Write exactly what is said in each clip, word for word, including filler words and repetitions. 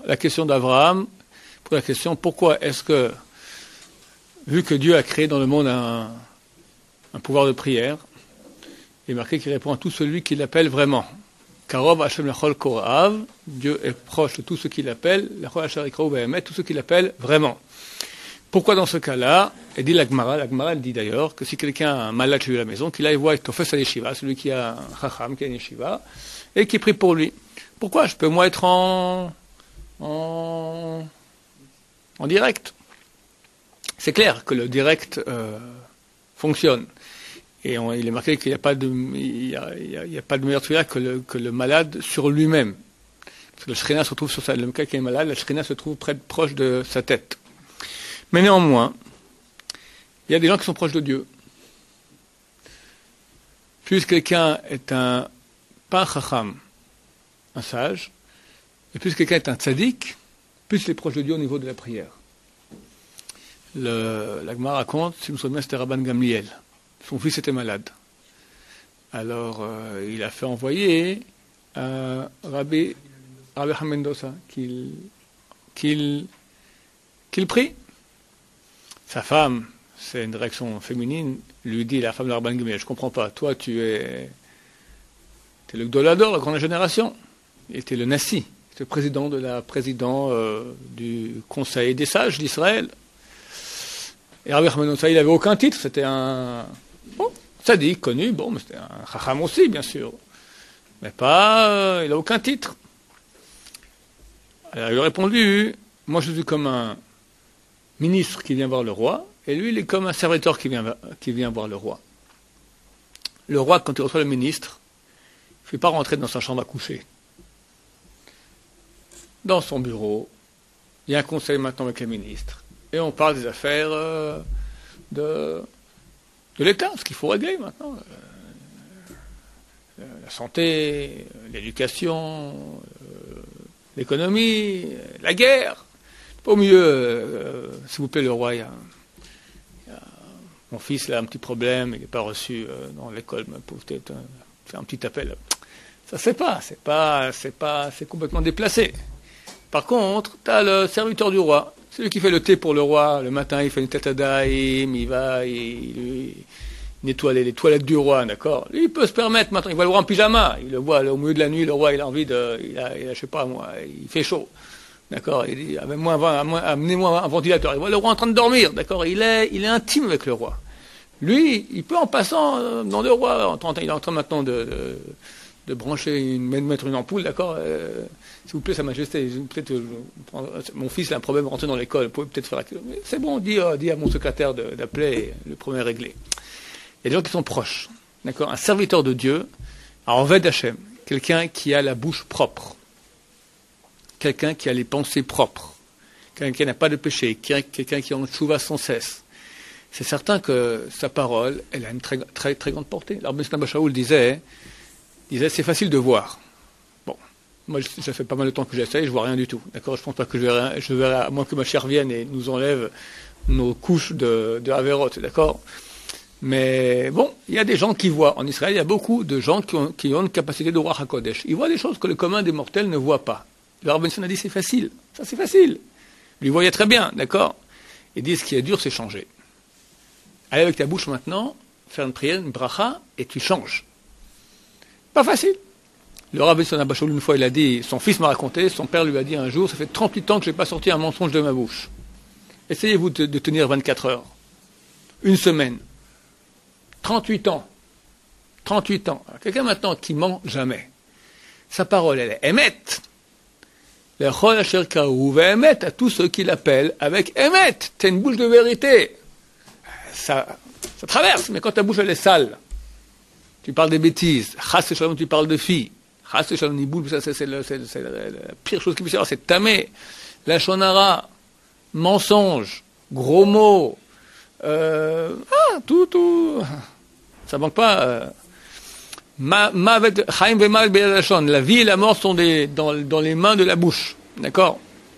la question d'Abraham, pour la question pourquoi est-ce que, vu que Dieu a créé dans le monde un, un pouvoir de prière, il est marqué qu'il répond à tout celui qui l'appelle vraiment. Karov Hashem lechol korav, Dieu est proche de tout ce qu'il appelle, lechol asher yikraou be'emet, tout ce qu'il appelle vraiment. Pourquoi dans ce cas-là, et dit la Gemara, la Gemara elle dit d'ailleurs que si quelqu'un a un malade chez lui à la maison, qu'il aille voir Tofes à yeshiva, celui qui a un chacham, qui a une yeshiva, et qui prie pour lui. Pourquoi je peux moi être en, en, en direct? C'est clair que le direct euh, fonctionne. Et on, il est marqué qu'il n'y a pas de, il y a, il y a, il y a pas de meilleur tueur que le, que le malade sur lui-même. Parce que le shrina se trouve sur sa, le cas qui est malade, le shrina se trouve près, proche de sa tête. Mais néanmoins, il y a des gens qui sont proches de Dieu. Plus quelqu'un est un, pas un chacham, un sage, et plus quelqu'un est un tzaddik, plus il est proche de Dieu au niveau de la prière. Le, la Gemara raconte, si vous vous souvenez, c'était Rabban Gamliel. Son fils était malade. Alors, euh, il a fait envoyer à Rabbi, Rabbi Mendoza qu'il, qu'il, qu'il prie. Sa femme, c'est une direction féminine, lui dit, la femme de Rabban Gamliel, je ne comprends pas, toi tu es, tu es le Gdolador, la grande génération. Il était le Nassi, le président de la président euh, du Conseil des sages d'Israël. Et Rabbi Mendoza, il n'avait aucun titre, c'était un bon, sadique, connu, bon, mais c'était un chacham aussi, bien sûr. Mais pas, euh, il n'a aucun titre. Alors il a répondu, moi je suis comme un ministre qui vient voir le roi, et lui il est comme un serviteur qui vient, qui vient voir le roi. Le roi, quand il reçoit le ministre, il ne fait pas rentrer dans sa chambre à coucher. Dans son bureau, il y a un conseil maintenant avec les ministres. Et on parle des affaires euh, de, de l'État, ce qu'il faut régler maintenant. Euh, la santé, l'éducation, euh, l'économie, la guerre. Au mieux, euh, s'il vous plaît, le roi, il y a, il y a, mon fils a un petit problème, il n'est pas reçu euh, dans l'école, mais peut peut-être euh, faire un petit appel. Ça ne se fait pas, c'est pas, c'est pas, c'est complètement déplacé. Par contre, tu as le serviteur du roi. C'est lui qui fait le thé pour le roi. Le matin, il fait une tête à daïm, il va, il, il nettoie les, les toilettes du roi, d'accord. Lui, il peut se permettre maintenant. Il voit le roi en pyjama. Il le voit là, au milieu de la nuit, le roi, il a envie de, il a, il a je sais pas moi, il fait chaud, d'accord. Il dit, amenez-moi un ventilateur. Il voit le roi en train de dormir, d'accord. Il est, il est intime avec le roi. Lui, il peut en passant euh, dans le roi, en train, il est en train maintenant de, de, de brancher, une, mettre une ampoule, d'accord. Euh, S'il vous plaît, Sa Majesté, peut-être, euh, mon fils a un problème rentrer dans l'école, vous pouvez peut-être faire... Mais c'est bon, dis, euh, dis à mon secrétaire de, d'appeler, le problème est réglé. Il y a des gens qui sont proches, d'accord. Un serviteur de Dieu, en Ved Hashem, quelqu'un qui a la bouche propre, quelqu'un qui a les pensées propres, quelqu'un qui n'a pas de péché, quelqu'un qui en tchouva sans cesse. C'est certain que sa parole, elle a une très, très, très grande portée. Alors, M. Nabachaoul disait, disait, c'est facile de voir. Moi, ça fait pas mal de temps que j'essaye, je vois rien du tout. D'accord, je pense pas que je verrai, je verrai, à moins que ma chère vienne et nous enlève nos couches de, de Averot, d'accord. Mais bon, il y a des gens qui voient. En Israël, il y a beaucoup de gens qui ont, qui ont une capacité de voir HaKodesh. Ils voient des choses que le commun des mortels ne voit pas. Le Rav Benson a dit, c'est facile. Ça, c'est facile. Lui voyait très bien, d'accord. Il dit, ce qui est dur, c'est changer. Allez avec ta bouche maintenant, faire une prière, une bracha, et tu changes. Pas facile. Le Rav Benson Abachoul, une fois, il a dit, son fils m'a raconté, son père lui a dit un jour, ça fait trente-huit ans que je n'ai pas sorti un mensonge de ma bouche. Essayez-vous de, de tenir vingt-quatre heures. Une semaine. trente-huit ans. trente-huit ans. Alors, quelqu'un maintenant qui ment jamais. Sa parole, elle est émette. Le chol asher kaou va émettre à tous ceux qui l'appellent avec émette. C'est une bouche de vérité. Ça, ça traverse, mais quand ta bouche, elle est sale, tu parles des bêtises. Chas et shalom, tu parles de filles. Chas et shalom, niboul, ça, c'est, c'est, le, c'est, c'est la, la pire chose qu'il puisse y avoir, c'est tamé. La shonara, mensonge, gros mots, euh, ah, tout, tout. Ça manque pas. Euh, ma, ma, chaim ve mavet beyad hashon. La vie et la mort sont des, dans, dans les mains de la bouche. D'accord?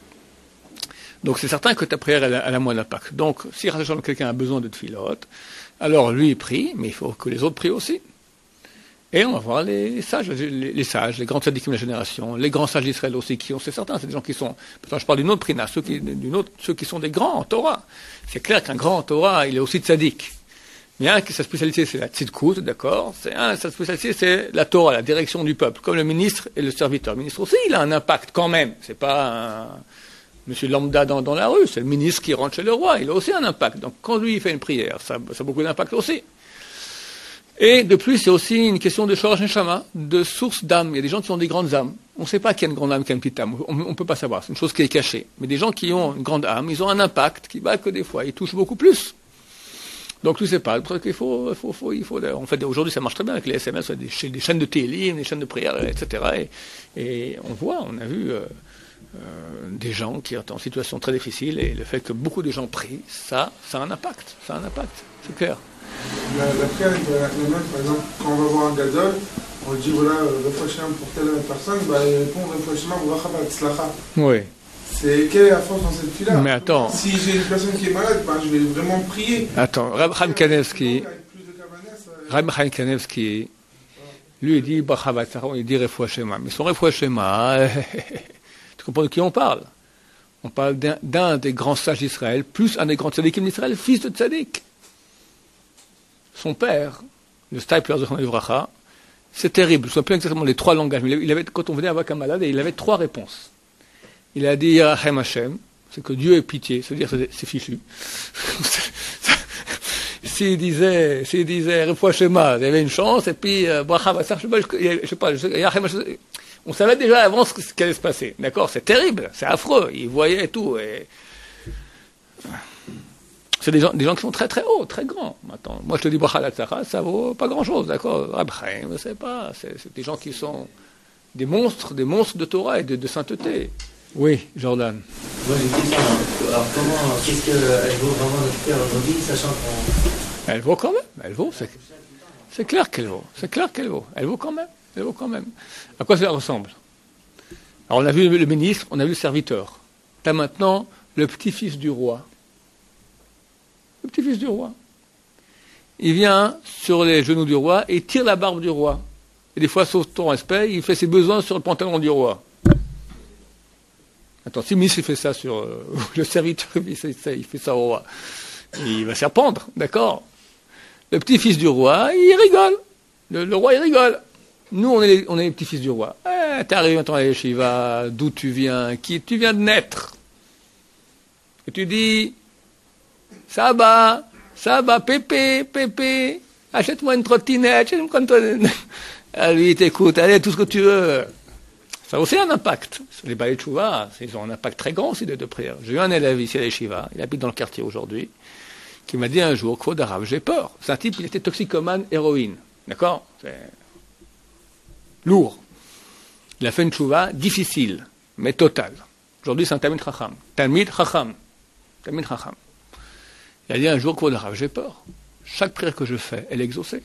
Donc c'est certain que ta prière, elle a, elle a moins d'impact. Donc, si quelqu'un a besoin de tfilote, alors lui, il prie, mais il faut que les autres prient aussi. Et on va voir les, les sages, les, les sages, les grands tzadikim de la génération, les grands sages d'Israël aussi, qui ont, c'est certain, c'est des gens qui sont, pourtant je parle d'une autre prina, ceux qui, d'une autre, ceux qui sont des grands en Torah. C'est clair qu'un grand en Torah, il est aussi tzadik. Mais un, sa spécialité, c'est la tzidkout, d'accord? C'est un, sa spécialité, c'est la Torah, la direction du peuple, comme le ministre et le serviteur. Le ministre aussi, il a un impact quand même. C'est pas un monsieur lambda dans, dans la rue, c'est le ministre qui rentre chez le roi, il a aussi un impact. Donc quand lui, il fait une prière, ça, ça a beaucoup d'impact aussi. Et de plus, c'est aussi une question de Shorash Neshama, de source d'âme. Il y a des gens qui ont des grandes âmes. On ne sait pas qui a une grande âme, qui a une petite âme. On ne peut pas savoir. C'est une chose qui est cachée. Mais des gens qui ont une grande âme, ils ont un impact qui va que des fois, ils touchent beaucoup plus. Donc, tu ne sais pas. Il faut, il faut, faut, il faut, en fait, aujourd'hui, ça marche très bien avec les S M S, des, des chaînes de télim, des chaînes de prière, et cetera. Et, et on voit, on a vu euh, euh, des gens qui sont en situation très difficile. Et le fait que beaucoup de gens prient, ça, ça a un impact. Ça a un impact. C'est clair. La, la prière de la même, par exemple, quand on va voir un gazole, on dit voilà, réfléchissez pour telle personne, bah, il répond réfléchissez pour Rachabat Tzlacha. Oui. C'est quelle est la force dans cette fille-là? Mais attends. Si j'ai une personne qui est malade, bah, je vais vraiment prier. Attends, Rab Chaim Kanevski, Rab Chaim Kanevski, lui il dit Rachabat Tzlacha, il dit réfléchissez-moi. Mais son réfléchissez-moi, tu comprends de qui on parle? On parle d'un, d'un des grands sages d'Israël, plus un des grands tzadikim d'Israël, fils de tzadik. Son père, le Stipler de Livracha, c'est terrible. Je ne sais plus exactement les trois langages, mais il avait, quand on venait avec un malade, il avait trois réponses. Il a dit Yerachem Hashem, c'est que Dieu ait pitié, c'est-à-dire c'est, c'est fichu. s'il disait, s'il disait Refoua Shema, il y avait une chance, et puis Bracha Vassar, je ne sais pas, Yerachem Hashem, on savait déjà avant ce qui allait se passer. D'accord? C'est terrible, c'est affreux. Il voyait tout. Et... C'est des gens, des gens qui sont très très hauts, très grands. Attends, moi je te dis Bracha Latzara, ça vaut pas grand chose, d'accord? Après, je ne sais pas, c'est, c'est des gens qui sont des monstres, des monstres de Torah et de, de sainteté. Oui, Jordan. Moi j'ai une question. Alors comment, qu'est-ce qu'elle vaut vraiment notre prière aujourd'hui, sachant qu'on... Elle vaut quand même, elle vaut, c'est, c'est clair qu'elle vaut, c'est clair qu'elle vaut, elle vaut quand même, elle vaut quand même. À quoi ça ressemble? Alors on a vu le ministre, on a vu le serviteur. T'as maintenant le petit-fils du roi. Le petit-fils du roi. Il vient sur les genoux du roi et tire la barbe du roi. Et des fois, sauf ton respect, il fait ses besoins sur le pantalon du roi. Attends, si le ministre il fait ça sur euh, le serviteur, il fait ça, il fait ça au roi, il va se faire pendre, d'accord? Le petit-fils du roi, il rigole. Le, le roi, il rigole. Nous, on est les, on est les petits-fils du roi. Eh, t'arrives maintenant à Yeshiva, d'où tu viens, qui tu viens de naître. Et tu dis... Ça va, ça va, Pépé, Pépé, achète-moi une trottinette, achète-moi une trottinette. Ah, lui, t'écoute, allez, tout ce que tu veux. Ça a aussi un impact. Les Baal Tchouva, ils ont un impact très grand, ces deux de prière. J'ai eu un élève ici à l'Yeshiva, il habite dans le quartier aujourd'hui, qui m'a dit un jour, Kvod Arav, j'ai peur. C'est un type, il était toxicomane, héroïne. D'accord? C'est lourd. Il a fait une tchouva difficile, mais totale. Aujourd'hui, c'est un Talmid Chacham. Talmid Chacham. Talmid Chacham. Il a dit un jour, Kvod Arav, j'ai peur. Chaque prière que je fais, elle est exaucée.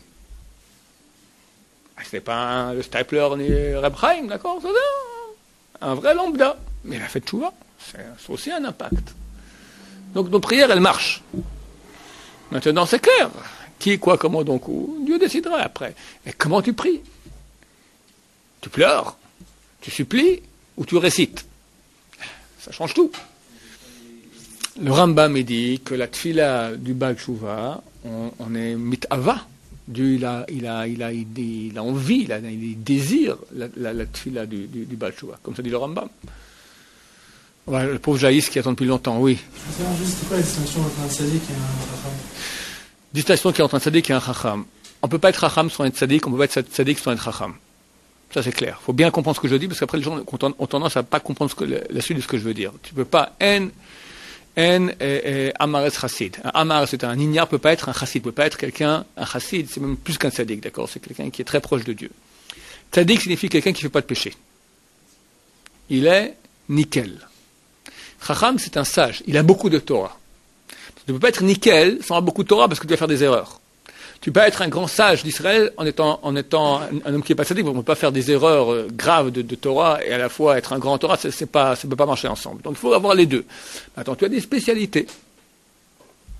Ce n'est pas un, le Stipler ni Reb Chaim, d'accord? C'est un, un vrai lambda. Mais il a fait tchouva. C'est, c'est aussi un impact. Donc nos prières, elles marchent. Maintenant, c'est clair. Qui, quoi, comment, donc où? Dieu décidera après. Et comment tu pries? Tu pleures? Tu supplies? Ou tu récites? Ça change tout. Le Rambam il dit que la tfila du Baal Tshuva, on, on est mitava. Dieu il a, il a, il a, il, il a envie, il, a, il désire la, la, la tfila du, du, du Baal Tshuva, comme ça dit le Rambam. Ouais, le pauvre Jaïs qui attend depuis longtemps, oui. Je veux savoir juste c'est quoi la distinction entre un tzaddik et un chacham? Distinction qui est entre un tzaddik et un chacham. On ne peut pas être chacham sans être tzaddik, on ne peut pas être tzaddik sans être chacham. Ça c'est clair. Il faut bien comprendre ce que je dis, parce qu'après les gens ont tendance à ne pas comprendre ce que, la suite de ce que je veux dire. Tu ne peux pas en En Amaretz Chassid. Un Amar, c'est un ignare, ne peut pas être un Chassid, ne peut pas être quelqu'un, un Chassid, c'est même plus qu'un tzaddik, d'accord? C'est quelqu'un qui est très proche de Dieu. Tzaddik signifie quelqu'un qui ne fait pas de péché. Il est nickel. Chacham, c'est un sage, il a beaucoup de Torah. Tu ne peux pas être nickel sans avoir beaucoup de Torah parce que tu vas faire des erreurs. Tu peux pas être un grand sage d'Israël en étant, en étant un, un homme qui n'est pas tzaddik, on ne peut pas faire des erreurs euh, graves de, de Torah et à la fois être un grand Torah, c'est, c'est pas, ça ne peut pas marcher ensemble. Donc il faut avoir les deux. Attends, tu as des spécialités.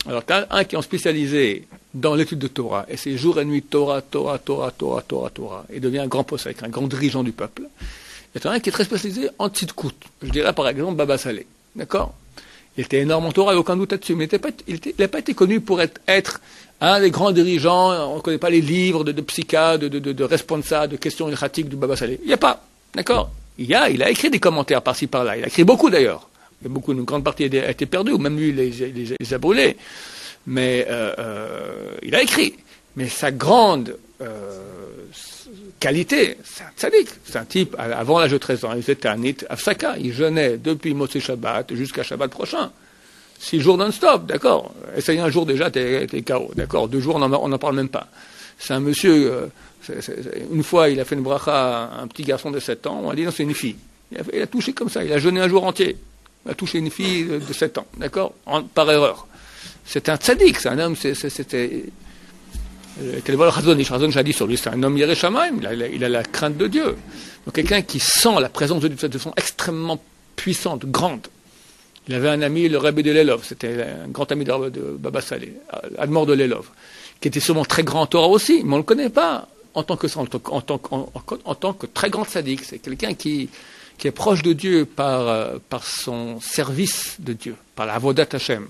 Alors, tu as un qui est spécialisé dans l'étude de Torah, et c'est jour et nuit Torah, Torah, Torah, Torah, Torah, Torah, et devient un grand possèque, un grand dirigeant du peuple. Et tu as un qui est très spécialisé en tzidkout. Je dirais par exemple Baba Saleh. D'accord? Il était énorme en Torah, il n'y a aucun doute là-dessus, mais il n'a pas été connu pour être, être un des grands dirigeants. On ne connaît pas les livres de, de psycha, de, de, de, de responsa, de questions ilchatiques du Baba Saleh. Il n'y a pas. D'accord? Il y a, il a écrit des commentaires par-ci par-là. Il a écrit beaucoup d'ailleurs. Il y a beaucoup, une grande partie a été perdue, ou même lui, il les, les, les a brûlés. Mais euh, euh, il a écrit. Mais sa grande euh, qualité, c'est un tzaddik. C'est un type, avant l'âge de treize ans, il était un nit afsaka. Il jeûnait depuis Motzei Shabbat jusqu'à Shabbat prochain. Six jours non-stop, d'accord. Essaye un jour déjà, t'es, t'es K O, d'accord. Deux jours, on n'en parle même pas. C'est un monsieur, euh, c'est, c'est, une fois, il a fait une bracha à un petit garçon de sept ans. On a dit non, c'est une fille. Il a, il a touché comme ça. Il a jeûné un jour entier. Il a touché une fille de, de sept ans, d'accord, en, par erreur. C'est un tzaddik, c'est un homme, c'est, c'est, c'était... Quel le Chazon Ish, Chazon, j'ai dit sur lui, c'est un homme Yerei Shamayim, il a, il a la crainte de Dieu. Donc quelqu'un qui sent la présence de Dieu de façon extrêmement puissante, grande. Il avait un ami, le Rebbe de Lelov, c'était un grand ami de, de Baba Saleh, Admor de Lelov, qui était sûrement très grand en Torah aussi, mais on ne le connaît pas en tant que, en tant, en tant, en, en, en tant que très grand tzaddik. C'est quelqu'un qui, qui est proche de Dieu par, euh, par son service de Dieu, par la Avodat Hashem.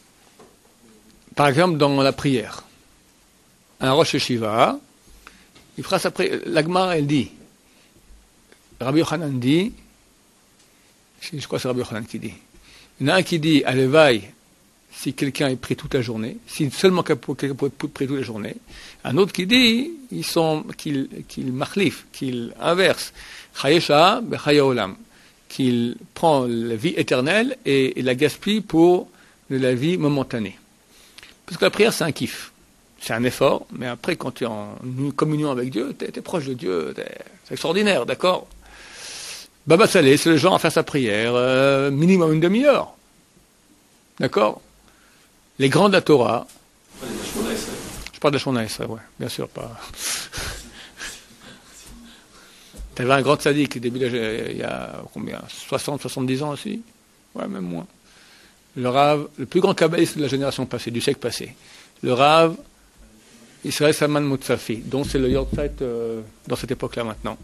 Par exemple, dans la prière. Un Rosh Yeshiva, il fera sa prière. L'Agmara, elle dit, Rabbi Yochanan dit, je crois que c'est Rabbi Yochanan qui dit, il y en a un qui dit, allez, vaille, si quelqu'un est pris toute la journée, si seulement quelqu'un peut être pris toute la journée. Un autre qui dit, ils sont, qu'il, qu'il machlif, qu'il inverse, chayesha bechaya olam, qu'il prend la vie éternelle et, et la gaspille pour de la vie momentanée. Parce que la prière, c'est un kiff. C'est un effort, mais après, quand tu es en communion avec Dieu, tu es proche de Dieu, c'est extraordinaire, d'accord? Baba Saleh, c'est le genre à faire sa prière, euh, minimum une demi-heure. D'accord? Les grands de la Torah. Je parle de la Shemona Esrei, ouais, bien sûr, pas. Tu avais un grand tzaddik, début de, il y a combien? soixante, soixante-dix ans aussi? Ouais, même moins. Le Rav, le plus grand kabbaliste de la génération passée, du siècle passé. Le Rav, Israël Salman Mutsafi, dont c'est le Yortzeit euh, dans cette époque-là maintenant.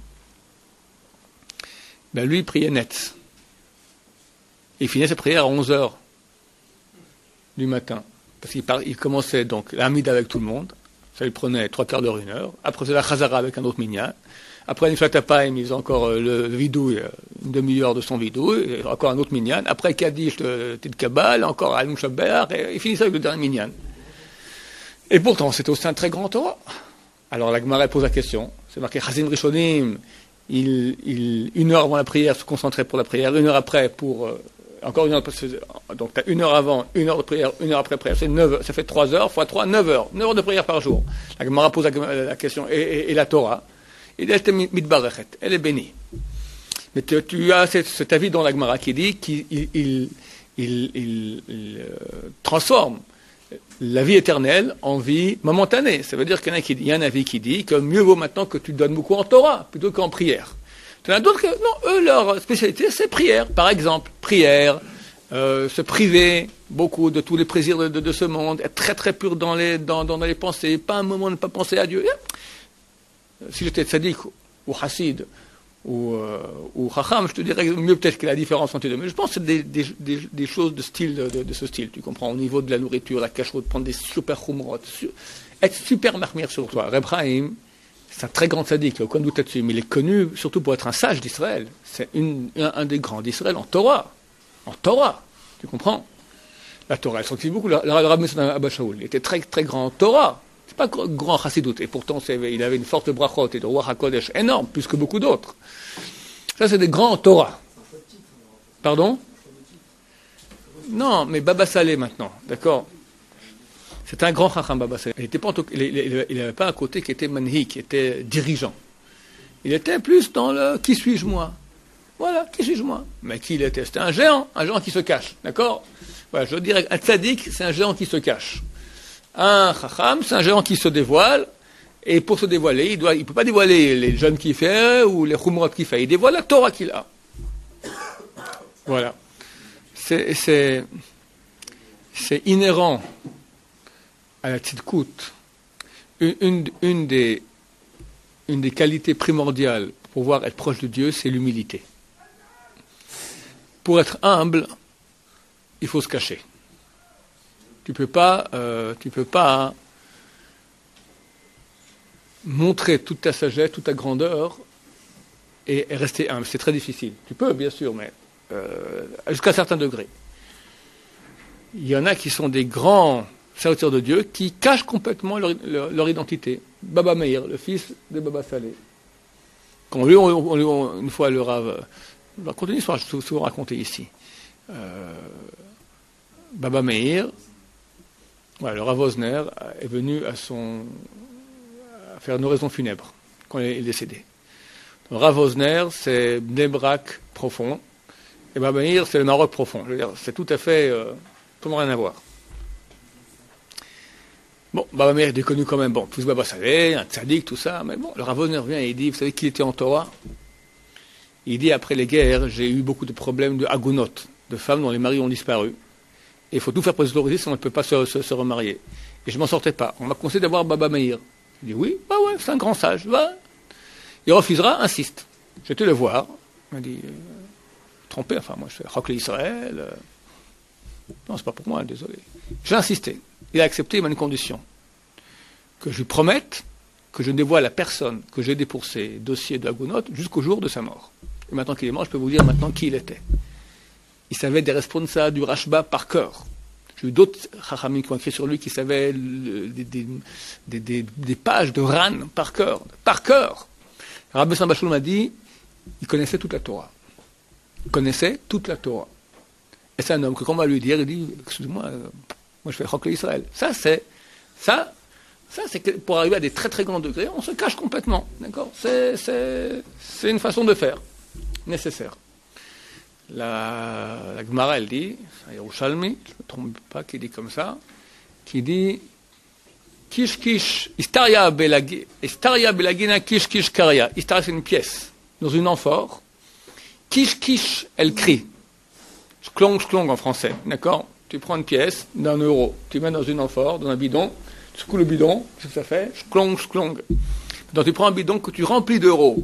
Ben lui, il priait net. Il finissait sa prière à onze heures du matin. Parce qu'il par, il commençait donc l'amida avec tout le monde. Ça lui prenait trois quarts d'heure, une heure. Après, c'est la chazara avec un autre minyan. Après, une flatapayim, ils ont encore euh, le vidou, une demi-heure de son vidou, et encore un autre minyan. Après, Kaddish, le Tid Kabbal, encore Al Mushaber, et il finissait avec le dernier minyan. Et pourtant, c'était aussi un très grand Torah. Alors, la Gemara pose la question. C'est marqué Chazim Rishonim. Il, il, une heure avant la prière, se concentrait pour la prière. Une heure après, pour euh, encore une heure. Donc, tu as une heure avant, une heure de prière, une heure après prière. C'est neuf, ça fait trois heures fois trois, neuf heures. Neuf heures de prière par jour. La Gemara pose la, la question. Et, et, et la Torah, elle est mitbarechet. Elle est bénie. Mais tu, tu as cet, cet avis dans la Gemara qui dit qu'il il, il, il, il, il euh, transforme la vie éternelle en vie momentanée. Ça veut dire qu'il y, qui, y a un avis qui dit que mieux vaut maintenant que tu donnes beaucoup en Torah plutôt qu'en prière. Tu en as d'autres que, non, eux, leur spécialité, c'est prière. Par exemple, prière, euh, se priver beaucoup de tous les plaisirs de, de, de ce monde, être très très pur dans les, dans, dans les pensées, pas un moment ne pas penser à Dieu. Si j'étais tzaddik ou chassid, ou, euh, ou chacham, je te dirais mieux peut-être que la différence entre les deux. Mais je pense que c'est des, des, des, des choses de style, de, de ce style, tu comprends, au niveau de la nourriture, la cacheroute, prendre des super chumrot, être super marmire sur toi. Reb Chaim, c'est un très grand tzaddik, il n'y a aucun doute là-dessus, mais il est connu surtout pour être un sage d'Israël. C'est une, un, un des grands d'Israël en Torah. En Torah, tu comprends? La Torah, elle s'en beaucoup. Le Rav Moshe Abba Shaul, il était très très grand en Torah. C'est pas grand chassidoute, et pourtant c'est, il avait une forte brachot et de Ruach HaKodesh énorme, plus que beaucoup d'autres. Ça, c'est des grands Torah. Pardon? Non, mais Baba Saleh maintenant, d'accord? C'est un grand chacham, Baba Saleh. Il n'avait pas, il, pas un côté qui était manhi, qui était dirigeant. Il était plus dans le qui suis-je moi? Voilà, qui suis-je moi? Mais qui il était? C'était un géant, un géant qui se cache, d'accord? Voilà, je dirais un tzaddik, c'est un géant qui se cache. Un chacham, c'est un géant qui se dévoile, et pour se dévoiler, il doit, il peut pas dévoiler les jeunes qu'il fait ou les chumrot qu'il fait. Il dévoile la Torah qu'il a. Voilà. C'est, c'est, c'est inhérent à la tzidkout, une, une, une, des, une des qualités primordiales pour pouvoir être proche de Dieu, c'est l'humilité. Pour être humble, il faut se cacher. Tu peux pas, euh, tu peux pas montrer toute ta sagesse, toute ta grandeur et, et rester humble. C'est très difficile. Tu peux, bien sûr, mais euh, jusqu'à un certain degré. Il y en a qui sont des grands serviteurs de Dieu qui cachent complètement leur, leur, leur identité. Baba Meir, le fils de Baba Saleh. Quand lui, on, on, on, une fois, le Rav, je vais raconter une histoire, je vais souvent raconter ici. Euh, Baba Meir, voilà, le Rav Osner est venu à son à faire une oraison funèbre quand il est décédé. Le Rav Osner, c'est Bnei Brak profond, et Baba Meir, c'est le Maroc profond. Je veux dire, c'est tout à fait, euh, tout rien à voir. Bon, Baba Meir est connu quand même, bon, plus Baba Saleh, un tzaddik, tout ça, mais bon, le Rav Osner vient et il dit, vous savez qui était en Torah? Il dit, après les guerres, j'ai eu beaucoup de problèmes de agunot, de femmes dont les maris ont disparu. Et il faut tout faire pour les autoriser, sinon on ne peut pas se, se, se remarier. Et je ne m'en sortais pas. On m'a conseillé d'avoir Baba Meir. Il dit, oui, bah ouais, c'est un grand sage, va. Il refusera, insiste. J'étais le voir. Il m'a dit, euh, trompé, enfin, moi je fais Rock l'Israël. Euh... Non, c'est pas pour moi, désolé. J'ai insisté. Il a accepté, il m'a une condition. Que je lui promette que je ne dévoile la personne que j'ai aidé pour ses dossiers de Agunot jusqu'au jour de sa mort. Et maintenant qu'il est mort, je peux vous dire maintenant qui il était. Il savait des responsables du Rashba par cœur. J'ai eu d'autres chachamim qui ont écrit sur lui qui savaient le, des, des, des, des, des pages de Ran par cœur. Par cœur. Rabbi Sambachul m'a dit, il connaissait toute la Torah. Il connaissait toute la Torah. Et c'est un homme que quand on va lui dire, il dit, excusez-moi, euh, moi je fais Rock l'Israël. Ça, c'est, ça, ça, c'est que pour arriver à des très très grands degrés, on se cache complètement. D'accord? C'est, c'est, c'est une façon de faire nécessaire. La, la Gemara, elle dit, c'est Yerushalmi, je ne me trompe pas, qui dit comme ça, qui dit Kish Kish, Istaria Belagina Kish Kish Karia. Istaria, c'est une pièce, dans une amphore. Kish Kish, elle crie. Sklong, sklong en français, d'accord? Tu prends une pièce d'un euro, tu mets dans une amphore, dans un bidon, tu secoues le bidon, qu'est-ce que ça fait? Sklong, sklong. Donc tu prends un bidon que tu remplis d'euros.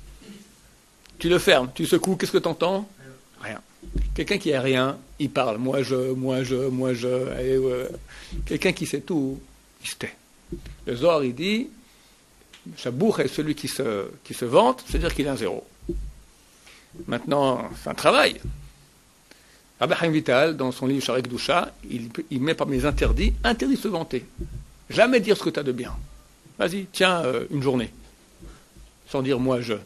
Tu le fermes, tu secoues, qu'est-ce que tu entends? Rien. Quelqu'un qui a rien, il parle. Moi je, moi je, moi je. Et, euh, quelqu'un qui sait tout, il se tait. Le Zohar, il dit, Shabour est celui qui se, qui se vante, c'est-à-dire qu'il a un zéro. Maintenant, c'est un travail. Rabbi Chaim Vital, dans son livre Sharek Doucha, il, il met parmi les interdits, interdit de se vanter. Jamais dire ce que tu as de bien. Vas-y, tiens, euh, une journée. Sans dire moi je.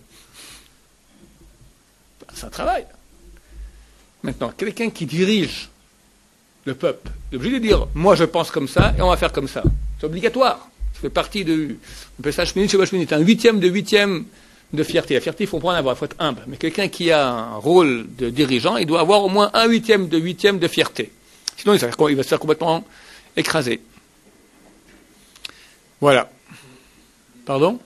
C'est un travail. Maintenant, quelqu'un qui dirige le peuple est obligé de dire moi je pense comme ça et on va faire comme ça. C'est obligatoire. Ça fait partie de. On peut ça c'est un huitième de huitième de fierté. La fierté, il faut pas en avoir, il faut être humble. Mais quelqu'un qui a un rôle de dirigeant, il doit avoir au moins un huitième de huitième de fierté. Sinon, il va se faire complètement écraser. Voilà. Pardon?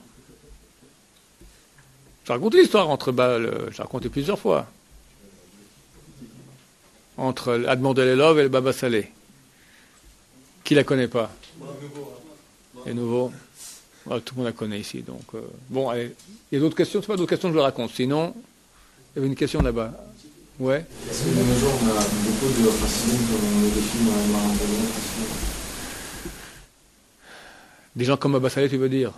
J'ai raconté l'histoire entre Baal, j'ai raconté plusieurs fois. Entre Admon de l'Elov et le Baba Saleh. Qui la connaît pas? Les nouveaux. Ouais, tout le monde la connaît ici. Donc, euh, bon, allez. Il y a d'autres questions? C'est pas d'autres questions que je le raconte. Sinon, il y avait une question là-bas. Ouais. Est-ce que de nos jours, on a beaucoup de racisme dans les films marins? Des gens comme Baba Saleh, tu veux dire?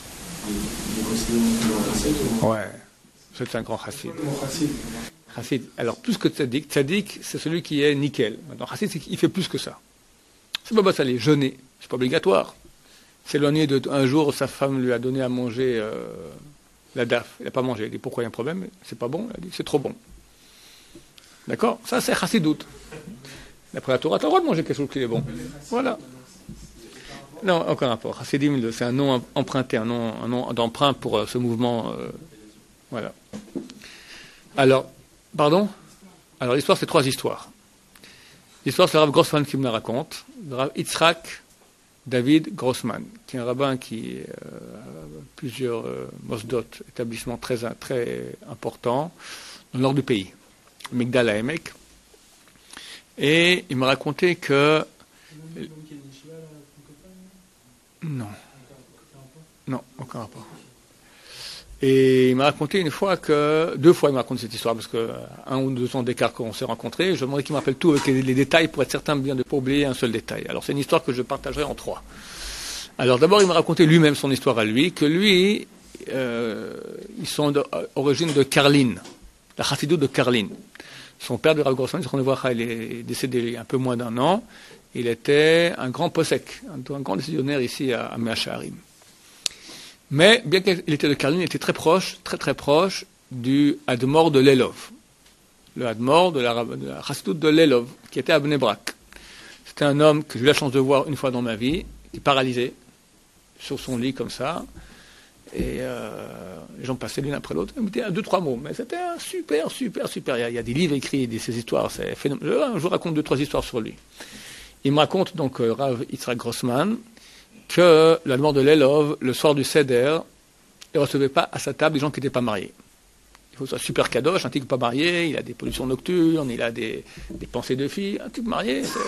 Ouais. C'est un grand chassid. Chassid. Alors, plus que tzaddik, tzaddik, c'est celui qui est nickel. Maintenant, chassid, il fait plus que ça. C'est Baba Saleh, jeûner. C'est pas obligatoire. S'éloigner de un jour, sa femme lui a donné à manger euh, la daf. Il n'a pas mangé. Il dit pourquoi il y a un problème? C'est pas bon. Il a dit c'est trop bon. D'accord? Ça, c'est chassidout. D'après la Torah, tu as le droit de manger quelque chose qui est bon. Voilà. Non, aucun rapport. Chassidim, c'est un nom emprunté, un nom, un nom d'emprunt pour euh, ce mouvement. Euh, voilà. Alors, pardon? Alors, l'histoire, c'est trois histoires. L'histoire, c'est le Rav Grossman qui me la raconte. Le Rav Yitzhak David Grossman, qui est un rabbin qui euh, a plusieurs euh, mosdot, établissements très, très importants dans le nord du pays, Migdal HaEmek. Et il m'a raconté que... Non. Non, aucun rapport. Et il m'a raconté une fois que, deux fois il m'a raconté cette histoire, parce que un ou deux ans d'écart qu'on s'est rencontrés, je demanderais qu'il me rappelle tout avec les, les détails pour être certain bien de ne pas oublier un seul détail. Alors c'est une histoire que je partagerai en trois. Alors d'abord il m'a raconté lui-même son histoire à lui, que lui, euh, ils sont d'origine de Karlin, la Chassidut de Karlin. Son père de Rav Grossman, il est décédé il y a un peu moins d'un an, il était un grand posek, un, un grand décisionnaire ici à, à Mea Shearim. Mais, bien qu'il était de Karlin, il était très proche, très très proche du Admor de Lelov. Le Admor de la, de la Chassidut de Lelov, qui était à Bnei Brak. C'était un homme que j'ai eu la chance de voir une fois dans ma vie, qui est paralysé, sur son lit comme ça, et euh, les gens passaient l'une après l'autre, ils me disaient deux, trois mots, mais c'était un super, super, super. Il y a, il y a des livres écrits, des, ces histoires, c'est phénoménal. Je vous raconte deux, trois histoires sur lui. Il me raconte donc, euh, Rav Yitzhak Grossman, que l'Admor de Lelov, le soir du Seder, il ne recevait pas à sa table des gens qui n'étaient pas mariés. Il faut que ce soit super kadosh, un type pas marié, il a des pollutions nocturnes, il a des, des pensées de filles, un type marié, c'est...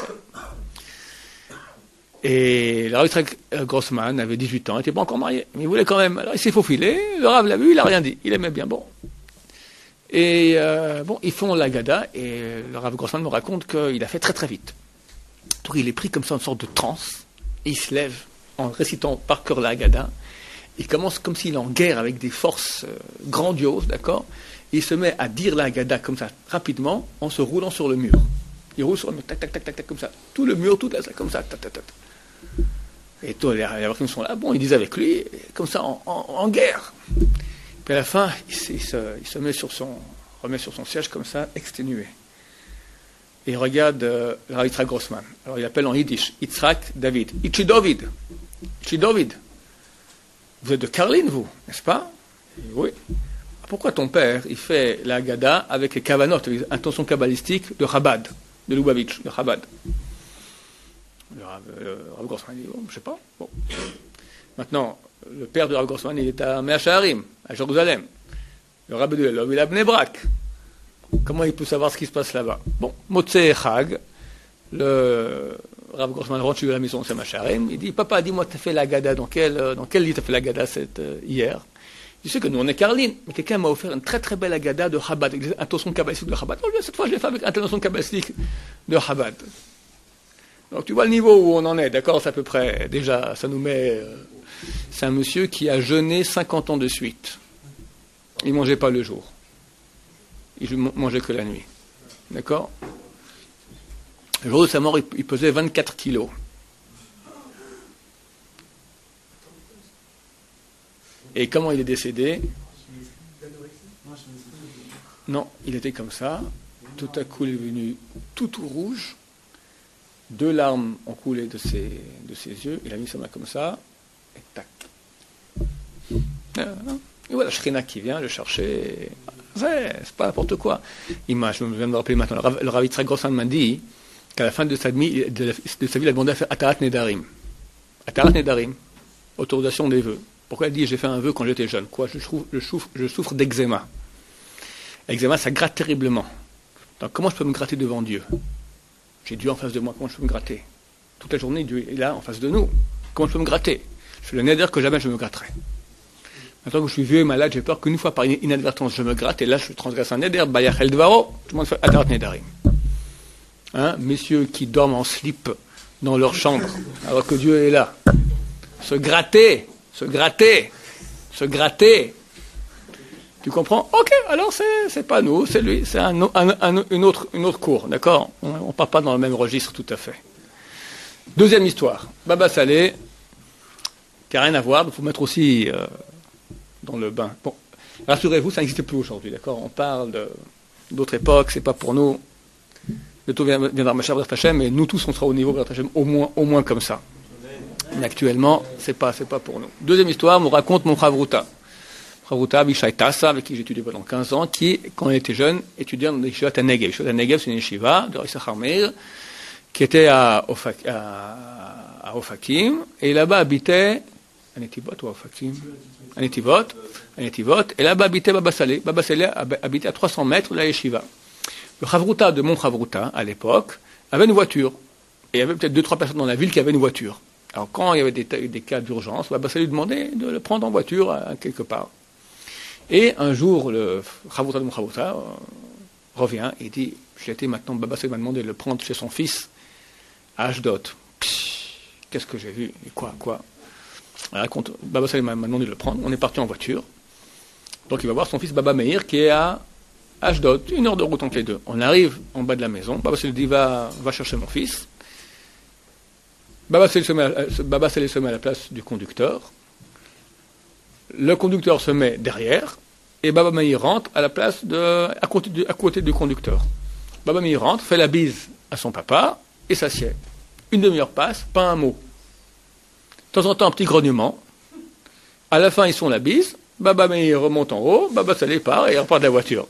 Et le Rav Yitzhak Grossman avait dix-huit ans, il n'était pas encore marié, mais il voulait quand même. Alors il s'est faufilé, le Rav l'a vu, il n'a rien dit, il aimait bien, bon. Et euh, bon, ils font la Gada, et le Rav Grossman me raconte qu'il a fait très très vite. Donc il est pris comme ça, une sorte de transe, et il se lève en récitant par cœur la Haggadah, il commence comme s'il est en guerre avec des forces euh, grandioses, d'accord, et il se met à dire la Haggadah comme ça, rapidement, en se roulant sur le mur. Il roule sur le mur, tac, tac, tac, tac, tac, comme ça. Tout le mur, toute la salle, comme ça, tac, tac, tac. Et tous les Avakim sont là, bon, ils disent avec lui, comme ça, en, en, en guerre. Puis à la fin, il, il, se, il se met sur son, remet sur son siège comme ça, exténué. Et il regarde euh, le Rav Yitzhak Grossman. Alors il appelle en yiddish, Yitzhak David. Itchi David. Itchi David. Vous êtes de Karlin, vous, n'est-ce pas? Oui. Pourquoi ton père, il fait la Haggadah avec les kavanot, les intentions kabbalistiques de Chabad, de Lubavitch, de Chabad? Le Rav, le Rav Grossman dit, bon, je ne sais pas. Bon. Maintenant, le père de Rav Grossman, il est à Mea Shearim, à Jérusalem. Le Rabbi de Lelov, il est à Bnei Brak. Comment il peut savoir ce qui se passe là-bas? Bon, Motzei Chag, le Rav Grossman rentre chez la maison de Mea Shearim, il dit, papa, dis-moi, tu as fait la Haggadah, dans quel, dans quel lit tu as fait la Haggadah cette, euh, hier? Je sais que nous, on est Karlin, mais quelqu'un m'a offert une très très belle Haggadah de Chabad, avec des intentions kabbalistiques de Chabad. Oh, cette fois, je l'ai fait avec intentions kabbalistiques de Chabad. Donc, tu vois le niveau où on en est, d'accord? C'est à peu près, déjà, ça nous met... Euh, c'est un monsieur qui a jeûné cinquante ans de suite. Il ne mangeait pas le jour. Il ne mangeait que la nuit. D'accord? Le jour de sa mort, il, il pesait vingt-quatre kilos. Et comment il est décédé? Non, il était comme ça. Tout à coup, il est venu tout, tout rouge. Deux larmes ont coulé de ses, de ses yeux. Il a mis sa main comme ça. Et tac. Et voilà, Shrina qui vient le chercher. Ouais, c'est pas n'importe quoi. Il m'a, je viens de me rappeler maintenant. Le Rav, le Rav Yitzhak Grossman m'a dit qu'à la fin de sa vie, de, de, de sa vie, il a demandé à faire Atarat Nedarim. Atarat Nedarim. Autorisation des vœux. Pourquoi il dit j'ai fait un vœu quand j'étais jeune? Quoi? Je souffre, je souffre, je souffre d'eczéma. L'eczéma, ça gratte terriblement. Donc comment je peux me gratter devant Dieu? J'ai Dieu en face de moi, comment je peux me gratter? Toute la journée, Dieu est là en face de nous. Comment je peux me gratter? Je fais le neder que jamais je me gratterai. Maintenant que je suis vieux et malade, j'ai peur qu'une fois par inadvertance je me gratte, et là je transgresse un neder, bayachel dvaro, tout le monde fait atarat nedarim. Hein, messieurs qui dorment en slip dans leur chambre, alors que Dieu est là. Se gratter, se gratter, se gratter. Tu comprends? Ok, alors c'est, c'est pas nous, c'est lui, c'est un, un, un, une, autre, une autre cour, d'accord? On ne part pas dans le même registre tout à fait. Deuxième histoire, Baba Salé, qui n'a rien à voir, il faut mettre aussi euh, dans le bain. Bon, rassurez-vous, ça n'existe plus aujourd'hui, d'accord? On parle de, d'autres époques, c'est pas pour nous. Le tout viendra Mashiach B'ezrat Hashem, mais nous tous on sera au niveau B'ezrat Hashem, au moins, au moins comme ça. Mais actuellement, c'est pas, c'est pas pour nous. Deuxième histoire, me raconte mon Chavruta. Chavruta Abishai Tassa, avec qui j'ai étudié pendant quinze ans, qui, quand il était jeune, étudiait dans les yeshivas à Negev. Les Negev, c'est une yeshiva de Yisachar Meir, qui était à, Ofak, à, à Ofakim, et là-bas habitait, à Netivot ou à Ofakim? À Netivot, à Netivot, et là-bas habitait Baba Salé. Baba Salé habitait à trois cents mètres de la yeshiva. Le Chavruta de mon Chavruta, à l'époque, avait une voiture. Et il y avait peut-être deux, trois personnes dans la ville qui avaient une voiture. Alors, quand il y avait des, des cas d'urgence, Baba Salé lui demandait de le prendre en voiture à, à quelque part. Et un jour, le Chavouta de mon Chavouta euh, revient et dit, j'ai été maintenant, Baba Salé m'a demandé de le prendre chez son fils à Ashdod. Qu'est-ce que j'ai vu? Et quoi, quoi? Alors, raconte, Baba Salé m'a demandé de le prendre, on est parti en voiture. Donc il va voir son fils Baba Meir qui est à Ashdod, une heure de route entre les deux. On arrive en bas de la maison, Baba Salé dit, va, va chercher mon fils. Baba Salé se met à, Baba Salé se met à la place du conducteur. Le conducteur se met derrière et Baba Meir rentre à la place de, à côté du, à côté du conducteur. Baba Meir rentre, fait la bise à son papa et s'assied. Une demi-heure passe, pas un mot. De temps en temps, un petit grognement. À la fin, ils sont la bise. Baba Meir remonte en haut, Baba Salé part et il repart de la voiture.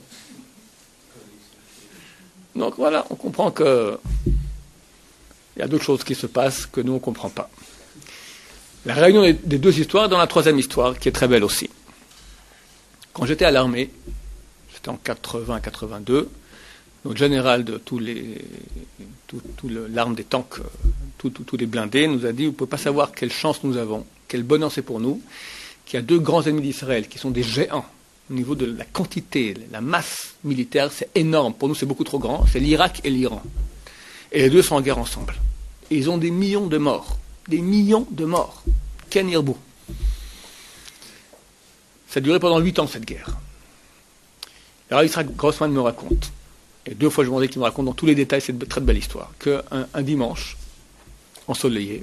Donc voilà, on comprend que il y a d'autres choses qui se passent que nous, on ne comprend pas. La réunion des deux histoires dans la troisième histoire, qui est très belle aussi. Quand j'étais à l'armée, c'était en quatre-vingts quatre-vingt-deux, notre général de tous les, tout, tout le, l'arme des tanks, tous tout, tout les blindés, nous a dit, vous ne pouvez pas savoir quelle chance nous avons, quel bonheur c'est pour nous, qu'il y a deux grands ennemis d'Israël qui sont des géants au niveau de la quantité, la masse militaire, c'est énorme. Pour nous, c'est beaucoup trop grand. C'est l'Irak et l'Iran. Et les deux sont en guerre ensemble. Et ils ont des millions de morts. Des millions de morts. Ken Irbou. Ça a duré pendant huit ans, cette guerre. Alors, Yitzhak Grossman me raconte, et deux fois je me demandais qu'il me raconte dans tous les détails cette très belle histoire, qu'un un dimanche, ensoleillé,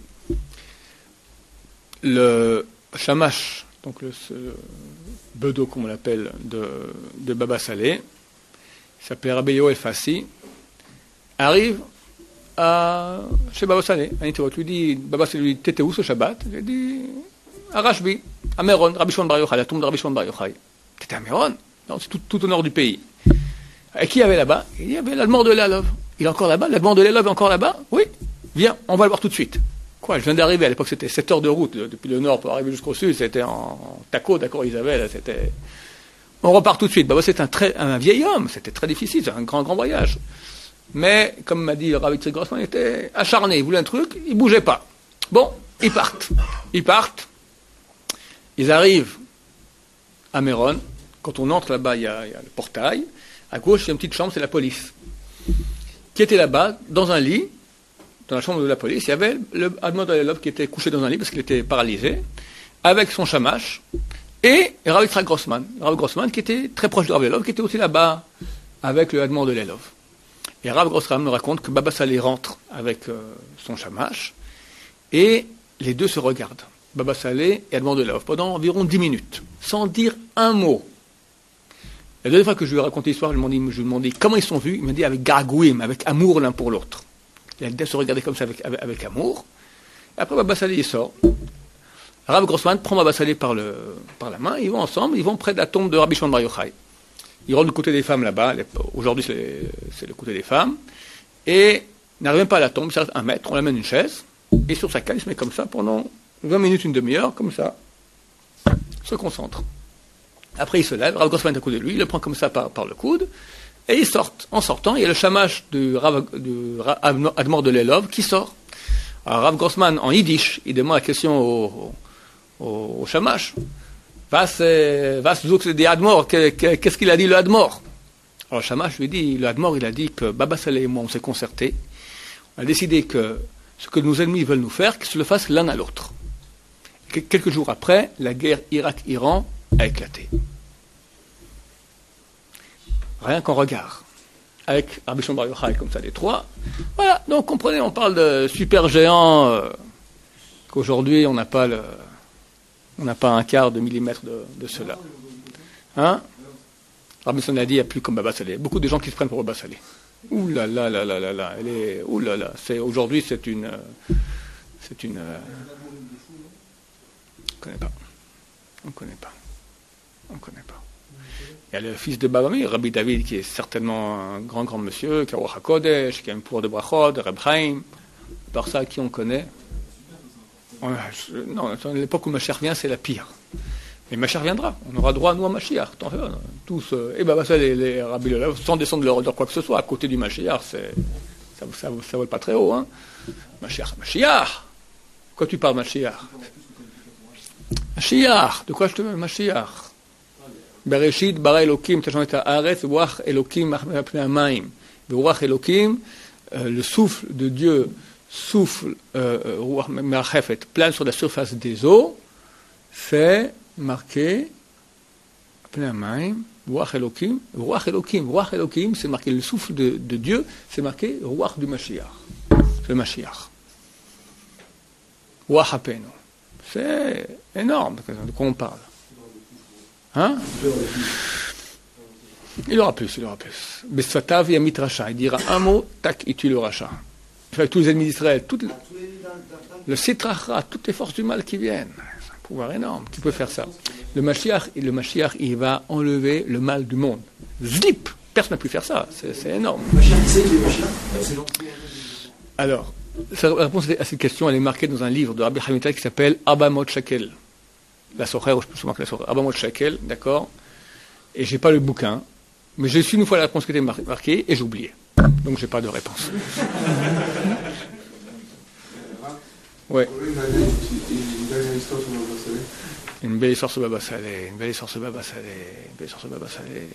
le Shamash, donc le, le bedeau, comme on l'appelle, de, de Baba Salé, il s'appelait Rabbi Yoel Fassi, arrive à, chez Baba Salé. Un interroge lui dit, Baba Salé lui dit, t'étais où ce Shabbat? Il dit, à Rashbi, à Meron, Rabbi Shimon Bar Yochai, la tombe de Rabbi Shimon Bar Yochai. T'étais à Meron? Non, c'est tout, tout au nord du pays. Et qui y avait là-bas? Il y avait l'Admor de Lelov. Il est encore là-bas? L'Admor de Lelov est encore là-bas? Oui. Viens, on va le voir tout de suite. Quoi, je viens d'arriver, à l'époque c'était sept heures de route, depuis le nord pour arriver jusqu'au sud, c'était en, en taco, d'accord, ils avaient, là, c'était... On repart tout de suite. Bah, bah, c'est un, très, un vieil homme, c'était très difficile, c'est un grand, grand voyage. Mais, comme m'a dit le Rabbi Tzvi Grossman, il était acharné, il voulait un truc, il ne bougeait pas. Bon, ils partent. Ils partent, ils arrivent à Meron. Quand on entre là-bas, il y, a, il y a le portail. À gauche, il y a une petite chambre, c'est la police. Qui était là-bas, dans un lit, dans la chambre de la police, il y avait le Admor de Lelov qui était couché dans un lit parce qu'il était paralysé, avec son shamash, et Rav Yitzhak Grossman, Rav Grossman qui était très proche de Rav Lelov, qui était aussi là-bas avec le Admor de Lelov. Et Rav Grossman me raconte que Baba Salé rentre avec euh, son shamash, et les deux se regardent, Baba Salé et Admor de Lelov, pendant environ dix minutes, sans dire un mot. La deuxième fois que je lui ai raconté l'histoire, je lui ai demandé comment ils sont vus, il m'a dit avec gargouim, avec amour l'un pour l'autre. Il a se regarder comme ça avec, avec, avec amour. Et après, Baba Salé, il sort. Rav Grossman prend Baba Salé par, le, par la main, ils vont ensemble, ils vont près de la tombe de Rabbi Shimon Bar Yochai. Ils rentrent du côté des femmes là-bas, aujourd'hui c'est, c'est le côté des femmes, et n'arrivent même pas à la tombe, il s'arrête un mètre, on l'amène une chaise, et sur sa canne, il se met comme ça pendant vingt minutes, une demi-heure, comme ça, se concentre. Après, il se lève, Rav Grossman est à côté de lui, il le prend comme ça par, par le coude, et ils sortent. En sortant, il y a le shamash du Rav Admor de Lelov qui sort. Alors, Rav Grossman, en yiddish, il demande la question au, au, au shamash. Was, was sucht der Admor? Qu'est-ce qu'il a dit le Admor? Alors, le shamash lui dit, le Admor, il a dit que Baba Salé et moi, on s'est concertés. On a décidé que ce que nos ennemis veulent nous faire, qu'ils se le fassent l'un à l'autre. Quelques jours après, la guerre Irak-Iran a éclaté. Rien qu'en regard. Avec Rabbi Shimon Bar Yochai, comme ça, les trois. Voilà, donc comprenez, on parle de super géants, euh, qu'aujourd'hui, on n'a pas le, on n'a pas un quart de millimètre de, de cela. Hein? Rabbi Shimon a dit, il n'y a plus comme Baba Salé. Beaucoup de gens qui se prennent pour Baba Salé. Ouh là là là là là là, elle est, ouh là là, c'est, aujourd'hui, c'est une, c'est une, euh, on ne connaît pas. On ne connaît pas. On ne connaît pas. Il y a le fils de Baba Meir, Rabbi David, qui est certainement un grand, grand monsieur, qui a Ruach HaKodesh, qui a un pouvoir de brachot, de Reb Chaim. Par ça, qui on connaît? On a, non, à l'époque où Mashiach vient, c'est la pire. Mais Mashiach viendra. On aura droit, nous, à Mashiach. Tous, et Baba Salé, les, les Rabbi Lelov, sans descendre de leur, de quoi que ce soit, à côté du Mashiach, c'est, ça ne vole pas très haut. Hein. Mashiach, Mashiach! Quoi tu parles, Mashiach? Mashiach, de quoi je te parle, Mashiach? Bereshit bara Elokim tachon et haaretz ruach Elokim al pnei hamayim. Ruach Elokim, le souffle de Dieu souffle euh, ruach merachefet, plane sur la surface des eaux, c'est marqué pnei hamayim. Ruach Elokim, Ruach Elokim, Ruach Elokim, c'est marqué le souffle de, de Dieu, c'est marqué Ruach du Mashiach. C'est le Mashiach. Ruach Apenu. C'est énorme, de quoi on parle. Hein? Il aura plus, il aura plus. Besfatav yamit racha, il dira un mot, tac, il tue le racha. Avec tous les ennemis d'Israël, tout le, le Sitrachra, toutes les forces du mal qui viennent. C'est un pouvoir énorme, qui peut faire ça. Le Mashiach, le Mashiach, il va enlever le mal du monde. Zlip! Personne n'a pu faire ça, c'est, c'est énorme. Alors, la réponse à cette question, elle est marquée dans un livre de Rabbi Chaim Vital qui s'appelle Abamot Shakel. La Socher, ou je peux souvent que la Socher. Abamot Shakel, d'accord? Et j'ai pas le bouquin, mais j'ai su une fois la réponse qui était marquée et j'ai oublié. Donc j'ai pas de réponse. Ouais. Une belle histoire sur Baba Saleh, une belle histoire sur Baba Saleh, une belle histoire sur Baba Saleh.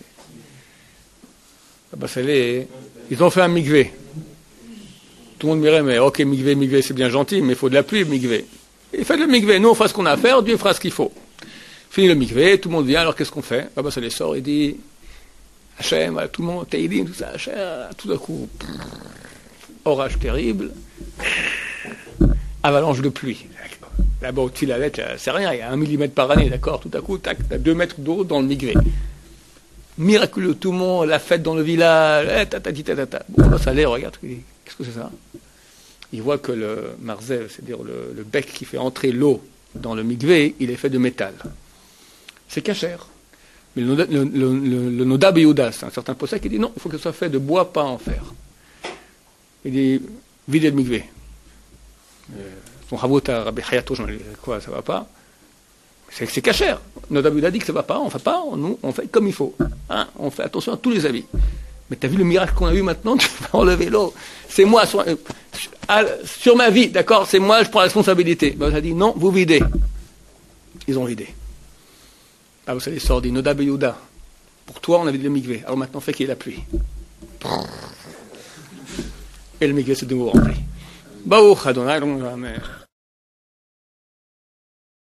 Baba Saleh, ils ont fait un migvé. Tout le monde dirait, mais ok, migvé, migvé, c'est bien gentil, mais il faut de la pluie, migvé. Et faites le migvé, nous on fera ce qu'on a à faire, Dieu fera ce qu'il faut. Fini le migvé, tout le monde vient, alors qu'est-ce qu'on fait? Baba Saleh sort et dit, Hachem, tout le monde, Teilim, tout ça, Hachem, tout d'un coup, orage terrible, avalanche de pluie. Là-bas, au-dessus de la lettre, c'est rien, il y a un millimètre par année, d'accord? Tout à coup, tac, t'as deux mètres d'eau dans le migré. Miraculeux, tout le monde, la fête dans le village, eh, tatati, tatata. Bon, ça allait, regarde, qu'est-ce que c'est ça? Il voit que le marzel, c'est-à-dire le, le bec qui fait entrer l'eau dans le migré, il est fait de métal. C'est cachère. Mais le, le, le, le, le Noda Beyouda, c'est un certain possède qui dit non, il faut que ce soit fait de bois, pas en fer. Il dit, videz le migré. Euh, Son Havot à Rabbi Hayato, je me dis, quoi, ça va pas? C'est, c'est cachère. Noda Beyouda dit que ça va pas, on fait pas, nous, on fait comme il faut. Hein, on fait attention à tous les avis. Mais tu as vu le miracle qu'on a eu maintenant, tu vas enlever l'eau. C'est moi, sur, sur ma vie, d'accord, c'est moi, je prends la responsabilité. Ben, on a dit non, vous videz. Ils ont vidé. Ah, vous savez, sort dit Noda Beyouda. Pour toi, on avait le migvé. Alors maintenant, fait qu'il y ait la pluie. Et le migvé s'est de nouveau rempli. Baruch Adonai,